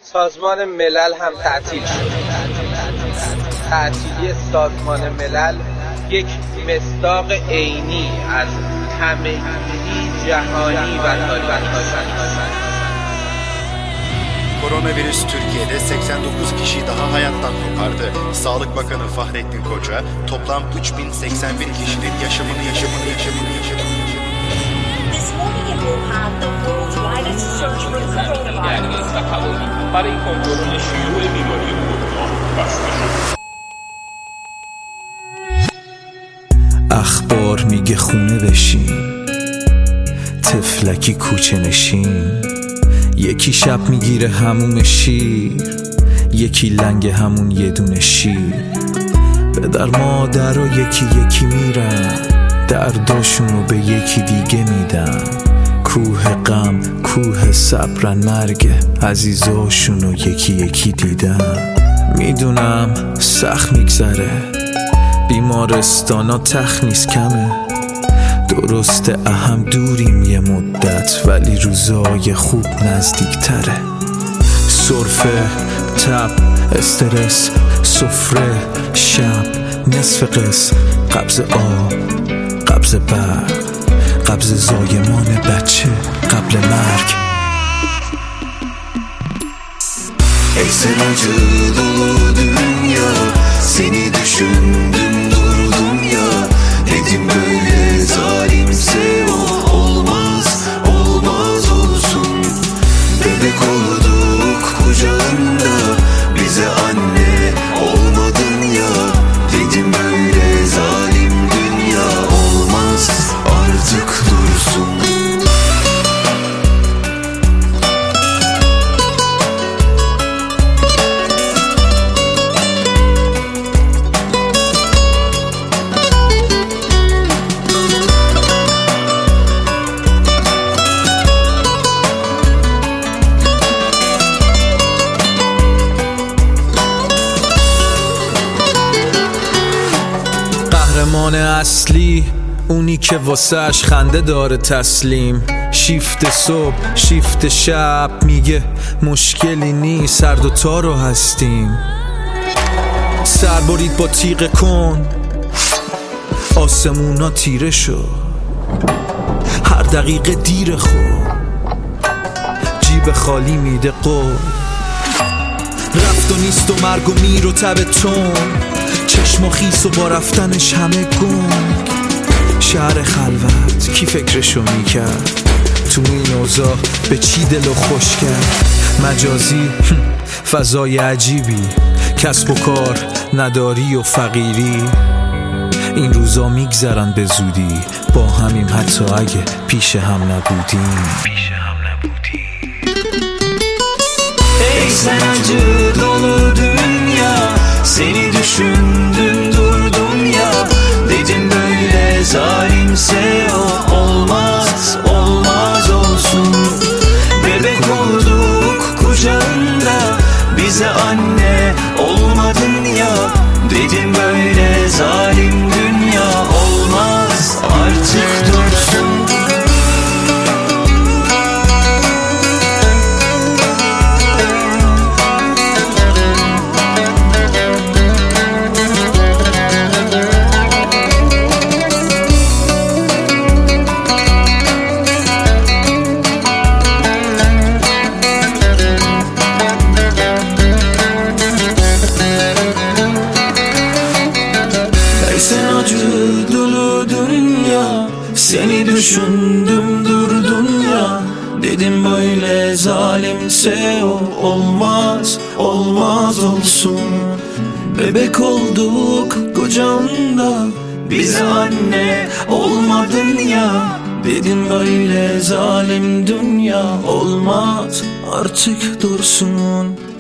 سازمان ملل هم تعطیل شد. تعطیلی سازمان ملل یک مصداق عینی از همگی جهانی و تاریخی. Koronavirüs Türkiye'de 89 kişi daha hayattan kopardı. Sağlık Bakanı Fahrettin Koca toplam 3081 kişinin yaşamını. This morning in Wuhan, the world's widest search for coronavirus. برای کنترل شیوع بیماری کرونا بسته شد. اخبار میگه خونه بشین، تفلکی کوچه نشین. یکی شب میگیره هموم شیر، یکی لنگ همون یه دونه شیر. پدر مادر و یکی میرن، درداشونو به یکی دیگه میدن. کوه غم کوه صبرن، مرگ عزیزاشونو یکی دیدن. میدونم سخت میگذره، بیمارستانا تخت نیست کمه. درسته اهم دوریم یه مدت، ولی روزای خوب نزدیک تره. سرفه، تب، استرس، سفره، شب، نصف قص، قبض آب، قبض برق، قبض زایمان بچه قبل مرگ. Ey sen acı dolu dünya, seni düşündüm durdum ya. Dedim böyle zalimse o olmaz, olmaz olsun. Bebek olduk kucağında, bize anne olmadın ya. Dedim böyle zalim dünya olmaz, artık dursun. قهرمان اصلی اونی که واسهش خنده داره تسلیم. شیفت صبح شیفت شب، میگه مشکلی نیست، سر دوتا رو هستیم. سر برید با تیغ کن، آسمونا تیره شد. هر دقیقه دیر خود، جیب خالی میده قول. رفت و نیست و مرگ و میر و تب تون، چشم و خیس و با رفتنش همه گنگ. شهر خلوت کی فکرشو میکرد، تو این اوضاع به چی دلو خوش کرد. مجازی فضای عجیبی، کسب و کار نداری و فقیری. این روزا میگذرن به زودی، با همیم حتی اگه پیش هم نبودیم. Ey sen acı dolu dünya, seni düşündüm durdum ya. Dedim böyle zalimse o olmaz, olmaz olsun. Bebek olduk kucağında, bize anne olmadın ya. Dedim böyle zalim dünya olmaz, artık dursun. Seni düşündüm durdum ya. Dedim böyle zalimse o olmaz, olmaz olsun. Bebek olduk kucağında, bize anne olmadın ya. Dedim böyle zalim dünya olmaz, artık dursun.